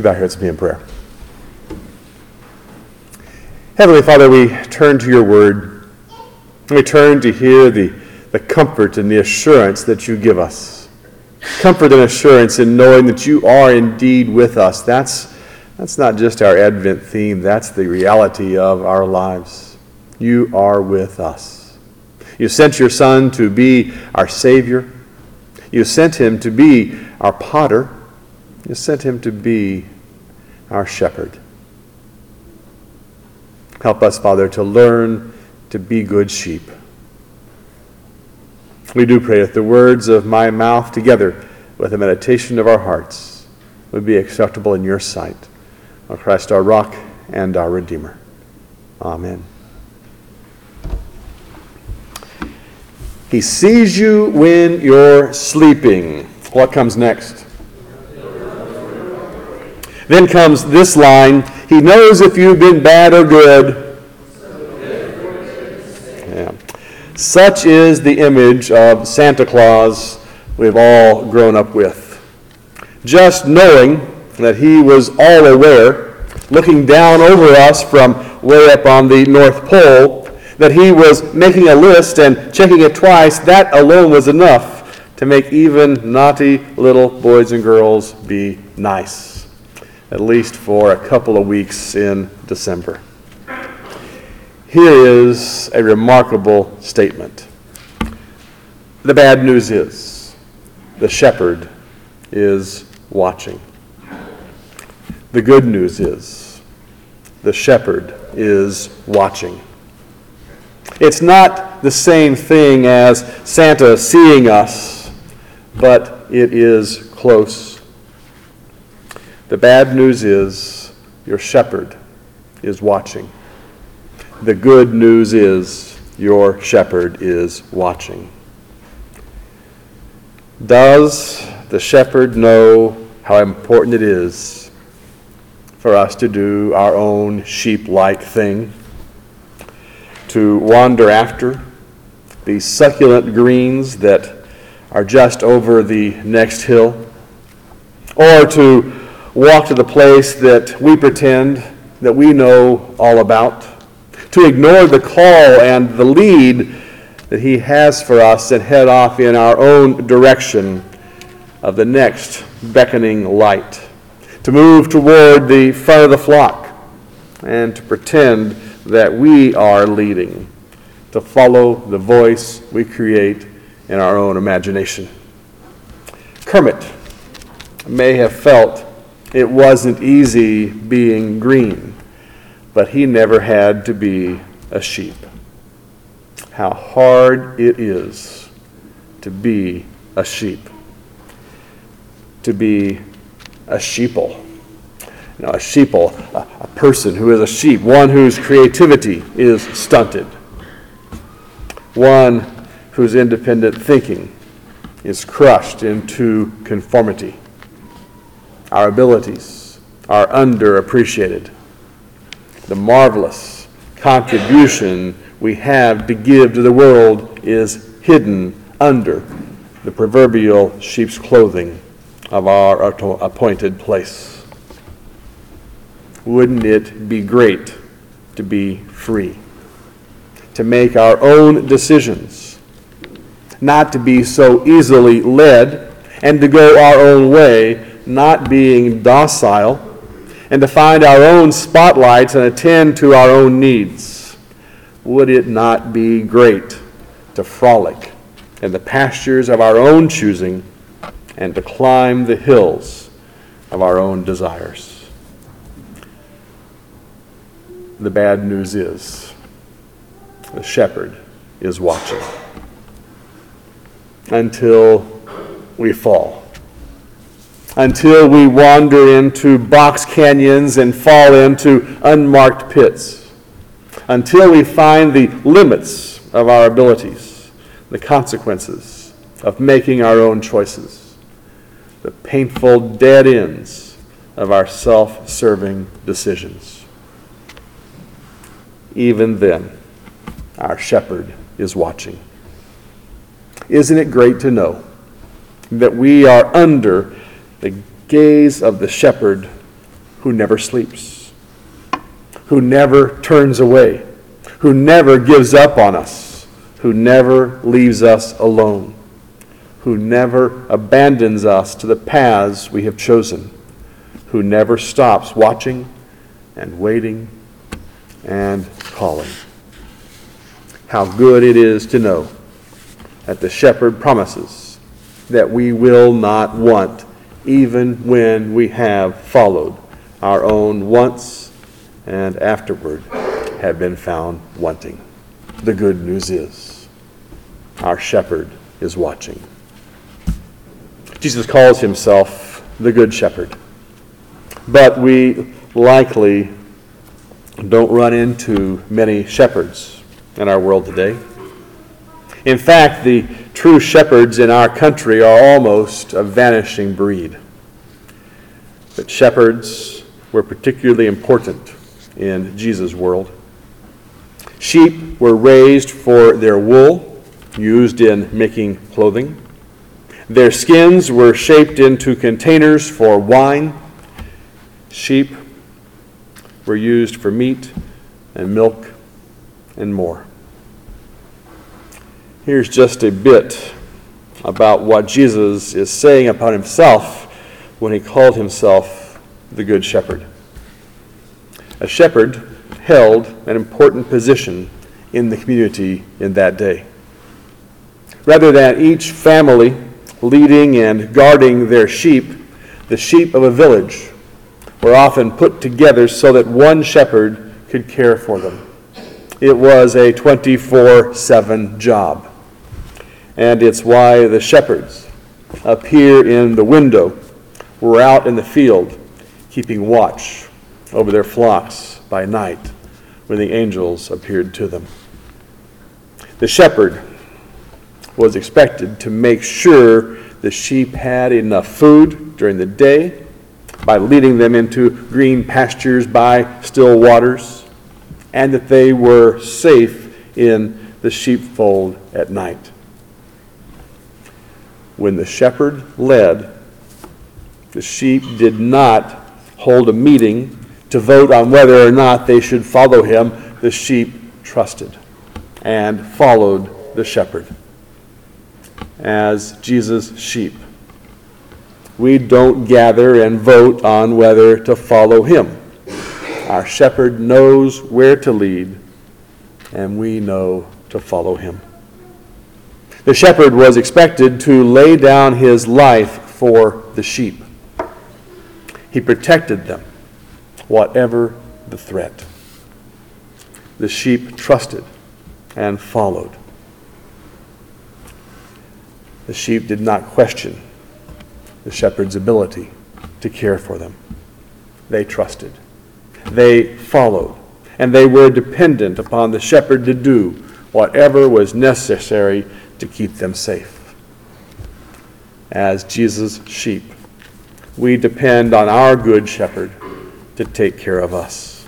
bow your heads with me in prayer? Heavenly Father, we turn to your word. We turn to hear the comfort and the assurance that you give us. Comfort and assurance in knowing that you are indeed with us. That's not just our Advent theme. That's the reality of our lives. You are with us. You sent your Son to be our Savior. You sent him to be our potter. You sent him to be our shepherd. Help us, Father, to learn to be good sheep. We do pray that the words of my mouth together with the meditation of our hearts would be acceptable in your sight. O Christ, our rock and our Redeemer. Amen. He sees you when you're sleeping. What comes next? Then comes this line, he knows if you've been bad or good. Yeah. Such is the image of Santa Claus we've all grown up with. Just knowing that he was all aware, looking down over us from way up on the North Pole, that he was making a list and checking it twice, that alone was enough to make even naughty little boys and girls be nice. At least for a couple of weeks in December. Here is a remarkable statement. The bad news is, the shepherd is watching. The good news is, the shepherd is watching. It's not the same thing as Santa seeing us, but it is close. The bad news is your shepherd is watching. The good news is your shepherd is watching. Does the shepherd know how important it is for us to do our own sheep-like thing? To wander after these succulent greens that are just over the next hill? Or to walk to the place that we pretend that we know all about, to ignore the call and the lead that he has for us and head off in our own direction of the next beckoning light, to move toward the front of the flock and to pretend that we are leading, to follow the voice we create in our own imagination. Kermit may have felt it wasn't easy being green, but he never had to be a sheep. How hard it is to be a sheep, to be a sheeple. You know, a sheeple, a person who is a sheep, one whose creativity is stunted, one whose independent thinking is crushed into conformity. Our abilities are underappreciated. The marvelous contribution we have to give to the world is hidden under the proverbial sheep's clothing of our appointed place. Wouldn't it be great to be free, to make our own decisions, not to be so easily led, and to go our own way, not being docile, and to find our own spotlights and attend to our own needs? Would it not be great to frolic in the pastures of our own choosing and to climb the hills of our own desires? The bad news is, the shepherd is watching until we fall. Until we wander into box canyons and fall into unmarked pits. Until we find the limits of our abilities, the consequences of making our own choices, the painful dead ends of our self-serving decisions. Even then, our shepherd is watching. Isn't it great to know that we are under the gaze of the shepherd who never sleeps, who never turns away, who never gives up on us, who never leaves us alone, who never abandons us to the paths we have chosen, who never stops watching and waiting and calling. How good it is to know that the shepherd promises that we will not want even when we have followed our own wants and afterward have been found wanting. The good news is our shepherd is watching. Jesus calls himself the Good Shepherd, but we likely don't run into many shepherds in our world today. In fact, the true shepherds in our country are almost a vanishing breed. But shepherds were particularly important in Jesus' world. Sheep were raised for their wool, used in making clothing. Their skins were shaped into containers for wine. Sheep were used for meat and milk and more. Here's just a bit about what Jesus is saying about himself when he called himself the Good Shepherd. A shepherd held an important position in the community in that day. Rather than each family leading and guarding their sheep, the sheep of a village were often put together so that one shepherd could care for them. It was a 24/7 job. And it's why the shepherds up here in the window were out in the field keeping watch over their flocks by night when the angels appeared to them. The shepherd was expected to make sure the sheep had enough food during the day by leading them into green pastures by still waters, and that they were safe in the sheepfold at night. When the shepherd led, the sheep did not hold a meeting to vote on whether or not they should follow him. The sheep trusted and followed the shepherd. As Jesus' sheep, we don't gather and vote on whether to follow him. Our shepherd knows where to lead, and we know to follow him. The shepherd was expected to lay down his life for the sheep. He protected them, whatever the threat. The sheep trusted and followed. The sheep did not question the shepherd's ability to care for them. They trusted. They followed. And they were dependent upon the shepherd to do whatever was necessary to keep them safe. As Jesus' sheep, we depend on our good shepherd to take care of us.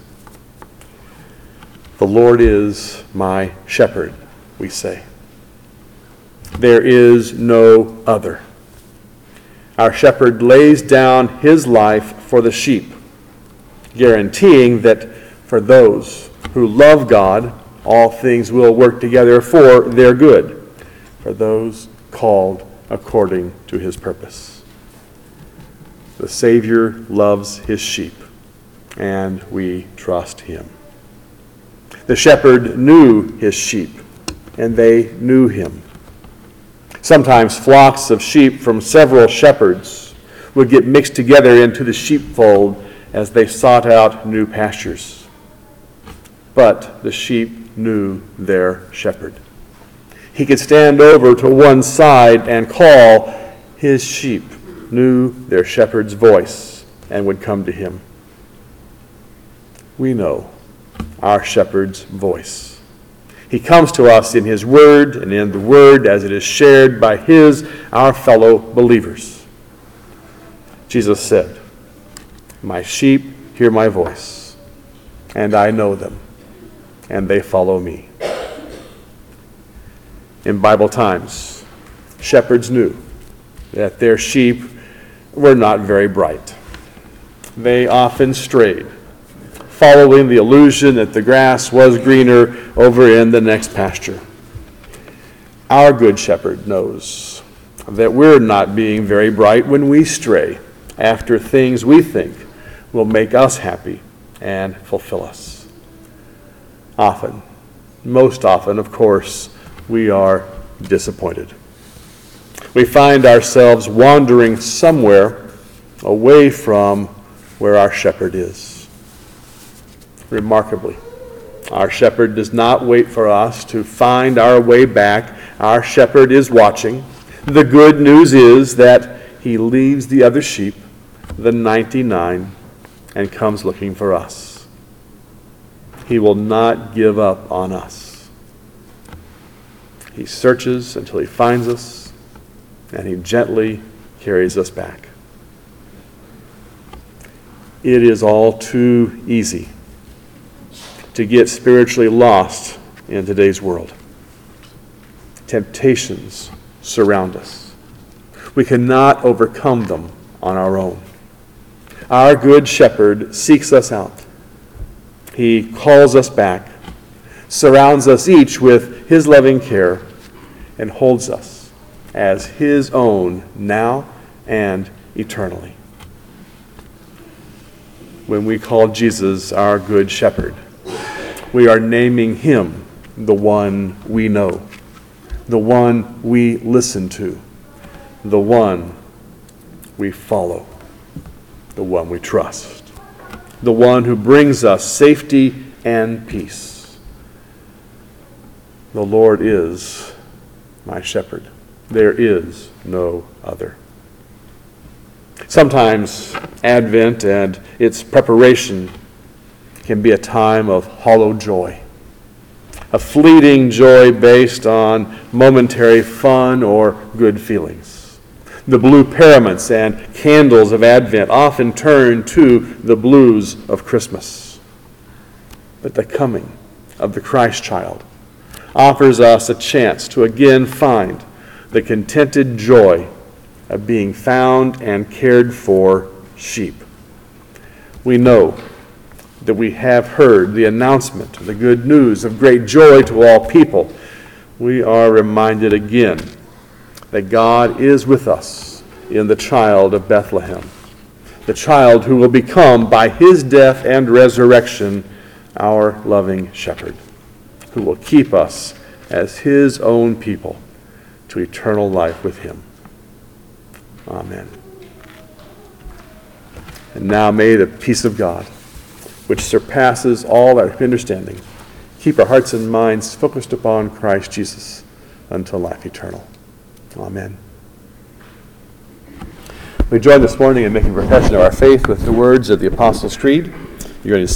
The Lord is my shepherd, we say. There is no other. Our shepherd lays down his life for the sheep, guaranteeing that for those who love God, all things will work together for their good, for those called according to his purpose. The Savior loves his sheep, and we trust him. The shepherd knew his sheep, and they knew him. Sometimes flocks of sheep from several shepherds would get mixed together into the sheepfold as they sought out new pastures. But the sheep knew their shepherd. He could stand over to one side and call. His sheep knew their shepherd's voice and would come to him. We know our shepherd's voice. He comes to us in his word and in the word as it is shared by our fellow believers. Jesus said, "My sheep hear my voice, and I know them, and they follow me." In Bible times, shepherds knew that their sheep were not very bright. they often strayed, following the illusion that the grass was greener over in the next pasture. Our Good Shepherd knows that we're not being very bright when we stray after things we think will make us happy and fulfill us. Often, most often, of course, we are disappointed. We find ourselves wandering somewhere away from where our shepherd is. Remarkably, our shepherd does not wait for us to find our way back. Our shepherd is watching. The good news is that he leaves the other sheep, the 99, and comes looking for us. He will not give up on us. He searches until he finds us, and he gently carries us back. It is all too easy to get spiritually lost in today's world. Temptations surround us. We cannot overcome them on our own. Our Good Shepherd seeks us out. He calls us back, surrounds us each with his loving care, and holds us as his own now and eternally. When we call Jesus our Good Shepherd, we are naming him the one we know, the one we listen to, the one we follow, the one we trust, the one who brings us safety and peace. The Lord is my shepherd. There is no other. Sometimes Advent and its preparation can be a time of hollow joy, a fleeting joy based on momentary fun or good feelings. The blue paraments and candles of Advent often turn to the blues of Christmas. But the coming of the Christ child offers us a chance to again find the contented joy of being found and cared for sheep. We know that we have heard the announcement, the good news of great joy to all people. We are reminded again that God is with us in the child of Bethlehem, the child who will become, by his death and resurrection, our loving shepherd, who will keep us as his own people to eternal life with him. Amen. And now may the peace of God, which surpasses all our understanding, keep our hearts and minds focused upon Christ Jesus until life eternal. Amen. We join this morning in making profession of our faith with the words of the Apostles' Creed. You're going to